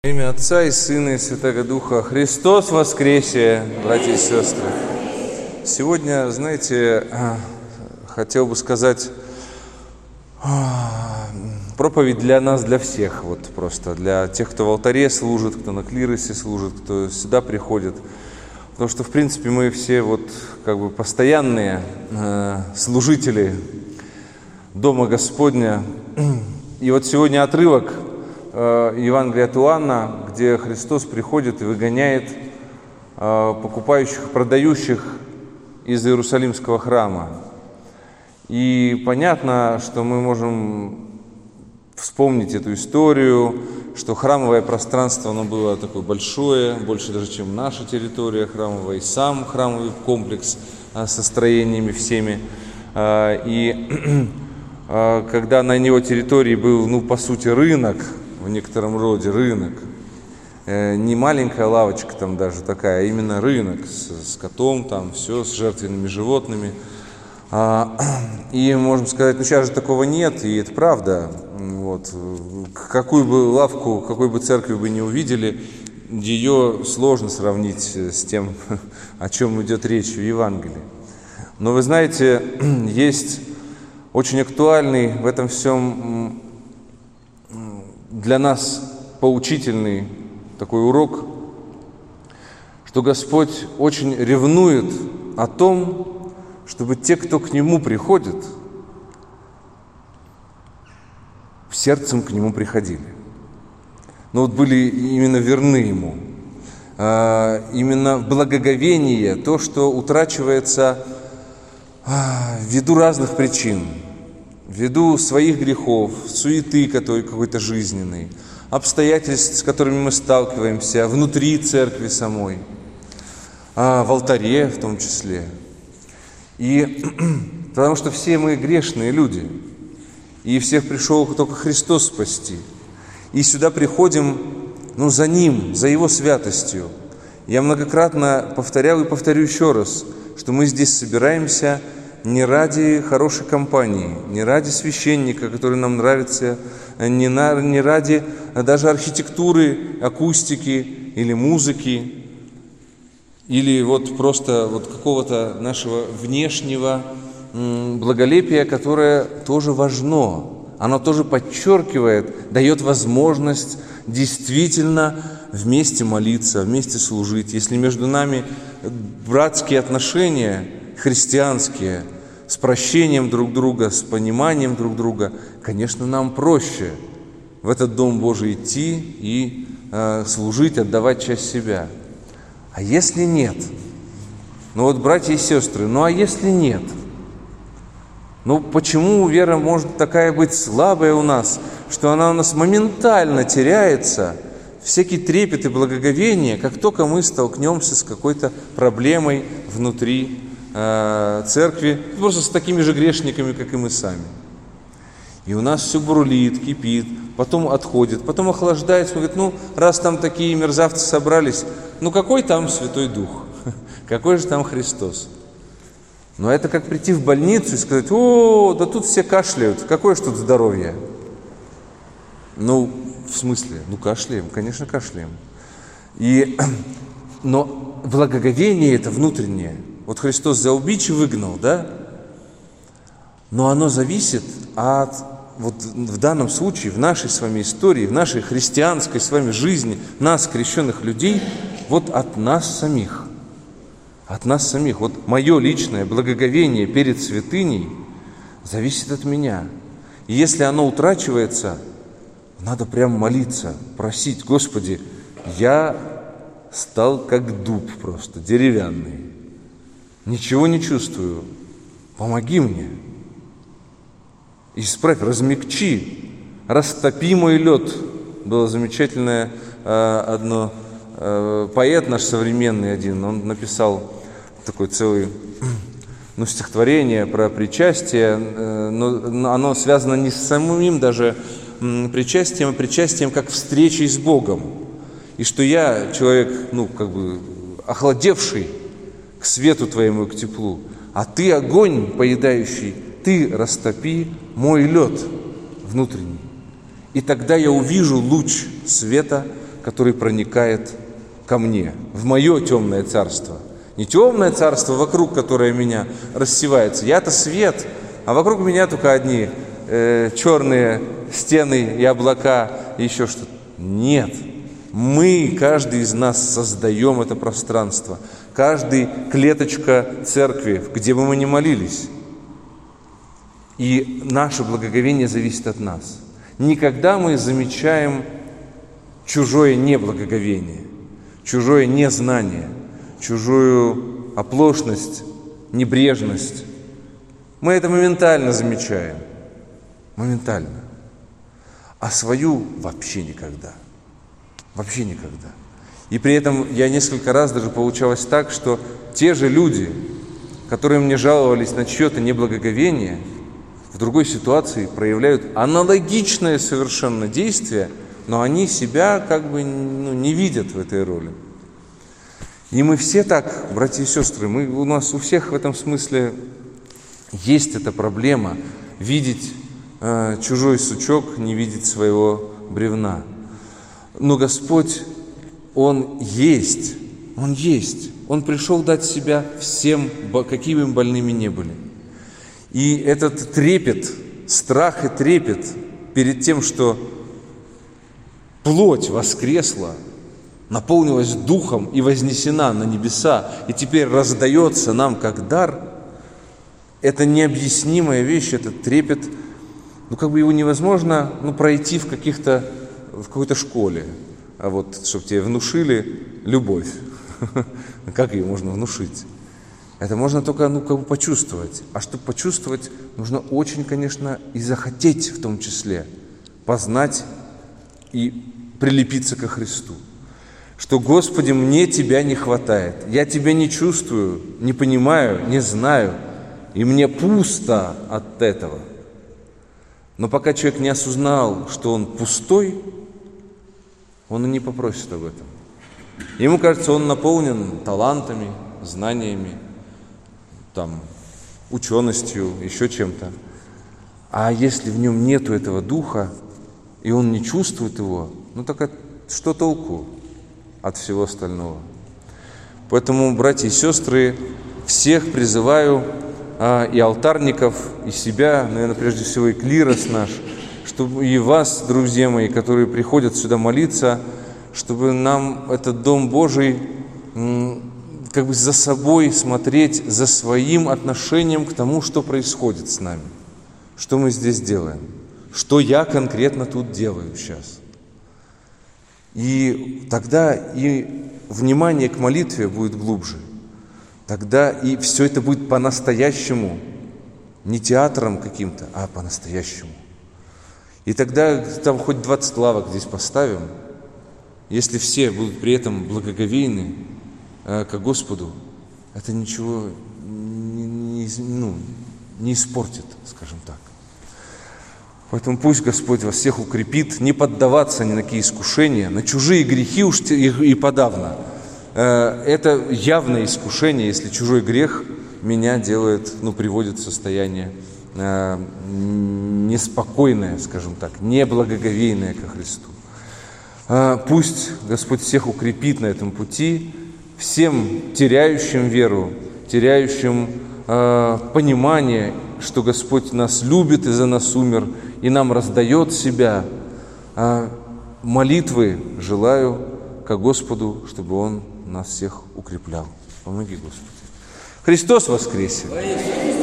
Во имя Отца и Сына и Святого Духа. Христос воскресе, братья и сестры! Сегодня, знаете, хотел бы сказать проповедь для нас, для всех, вот просто для тех, кто в алтаре служит, кто на клиросе служит, кто сюда приходит. Потому что, в принципе, мы все вот как бы постоянные служители Дома Господня. И вот сегодня отрывок Евангелия от Иоанна, где Христос приходит и выгоняет покупающих, продающих из Иерусалимского храма. И понятно, что мы можем вспомнить эту историю, что храмовое пространство, оно было такое большое, больше даже, чем наша территория храмовая, и сам храмовый комплекс со строениями всеми. И когда на его территории был, по сути, рынок, в некотором роде рынок, не маленькая лавочка там даже такая, а именно рынок с скотом, там все, с жертвенными животными. И можем сказать, сейчас же такого нет, и это правда. Вот. Какую бы лавку, какой бы церковь вы не увидели, ее сложно сравнить с тем, о чем идет речь в Евангелии. Но вы знаете, есть очень актуальный в этом всем для нас поучительный такой урок, что Господь очень ревнует о том, чтобы те, кто к Нему приходит, сердцем к Нему приходили. Были именно верны Ему. Именно благоговение, то, что утрачивается ввиду разных причин, ввиду своих грехов, суеты какой-то жизненной, обстоятельств, с которыми мы сталкиваемся внутри церкви самой, в алтаре в том числе. И потому что все мы грешные люди, и всех пришел только Христос спасти. И сюда приходим, за Ним, за Его святостью. Я многократно повторял и повторю еще раз, что мы здесь собираемся не ради хорошей компании, не ради священника, который нам нравится, не ради даже архитектуры, акустики или музыки, или просто какого-то нашего внешнего благолепия, которое тоже важно. Оно тоже подчеркивает, дает возможность действительно вместе молиться, вместе служить. Если между нами братские отношения, христианские, с прощением друг друга, с пониманием друг друга, конечно, нам проще в этот Дом Божий идти и служить, отдавать часть себя. А если нет? Братья и сестры, а если нет? Почему вера может такая быть слабая у нас, что она у нас моментально теряется, всякий трепет и благоговение, как только мы столкнемся с какой-то проблемой внутри церкви, просто с такими же грешниками, как и мы сами. И у нас все бурлит, кипит, потом отходит, потом охлаждается, говорит, раз там такие мерзавцы собрались, какой там Святой Дух, какой же там Христос? Но это как прийти в больницу и сказать, да тут все кашляют, какое ж тут здоровье? В смысле? Кашляем, конечно, кашляем. Но благоговение это внутреннее. Христос за убичи выгнал, да? Но оно зависит от, в данном случае, в нашей с вами истории, в нашей христианской с вами жизни, нас, крещенных людей, от нас самих. От нас самих. Мое личное благоговение перед святыней зависит от меня. И если оно утрачивается, надо прям молиться, просить, Господи, я стал как дуб просто, деревянный. Ничего не чувствую. Помоги мне. Исправь, размягчи, растопи мой лед. Было замечательное одно, поэт наш современный один, он написал такое целое стихотворение про причастие, но оно связано не с самим даже причастием, а причастием как встречей с Богом. И что я человек, охладевший к свету Твоему и к теплу, а Ты огонь поедающий, Ты растопи мой лед внутренний. И тогда я увижу луч света который проникает ко мне, в мое темное царство. Не темное царство вокруг, которое меня рассевается. Я-то свет, а вокруг меня только одни черные стены и облака, и еще что-то. Нет. Мы, каждый из нас, создаем это пространство. Каждый клеточка церкви, где бы мы ни молились. И наше благоговение зависит от нас. Никогда мы замечаем чужое неблагоговение, чужое незнание, чужую оплошность, небрежность. Мы это моментально замечаем. Моментально. А свою вообще никогда. Вообще никогда. И при этом я несколько раз даже получалось так, что те же люди, которые мне жаловались на чье-то неблагоговение, в другой ситуации проявляют аналогичное совершенно действие, но они себя как бы не видят в этой роли. И мы все так, братья и сестры, у нас у всех в этом смысле есть эта проблема видеть чужой сучок, не видеть своего бревна. Но Господь, Он есть, Он есть. Он пришел дать себя всем, какими бы больными ни были. И этот трепет, страх и трепет перед тем, что плоть воскресла, наполнилась духом и вознесена на небеса, и теперь раздается нам как дар, это необъяснимая вещь, этот трепет, как бы его невозможно пройти в какой-то школе, а вот, чтобы тебе внушили любовь. Как ее можно внушить? Это можно только, почувствовать. А чтобы почувствовать, нужно очень, конечно, и захотеть в том числе познать и прилепиться ко Христу. Что, Господи, мне Тебя не хватает. Я Тебя не чувствую, не понимаю, не знаю. И мне пусто от этого. Но пока человек не осознал, что он пустой, он и не попросит об этом. Ему кажется, он наполнен талантами, знаниями, ученостью, еще чем-то. А если в нем нету этого духа, и он не чувствует его, так что толку от всего остального? Поэтому, братья и сестры, всех призываю, и алтарников, и себя, наверное, прежде всего и клирос наш, чтобы и вас, друзья мои, которые приходят сюда молиться, чтобы нам этот Дом Божий как бы за собой смотреть, за своим отношением к тому, что происходит с нами, что мы здесь делаем, что я конкретно тут делаю сейчас. И тогда и внимание к молитве будет глубже. Тогда и все это будет по-настоящему, не театром каким-то, а по-настоящему. И тогда хоть 20 лавок здесь поставим, если все будут при этом благоговейны к Господу, это ничего не испортит, скажем так. Поэтому пусть Господь вас всех укрепит, не поддаваться ни на какие искушения, на чужие грехи уж и подавно. Это явное искушение, если чужой грех меня делает, приводит в состояние неспокойное, скажем так, неблагоговейное ко Христу. Пусть Господь всех укрепит на этом пути, всем теряющим веру, теряющим понимание, что Господь нас любит и за нас умер, и нам раздает себя. Молитвы желаю ко Господу, чтобы Он нас всех укреплял. Помоги, Господи. Христос воскресе!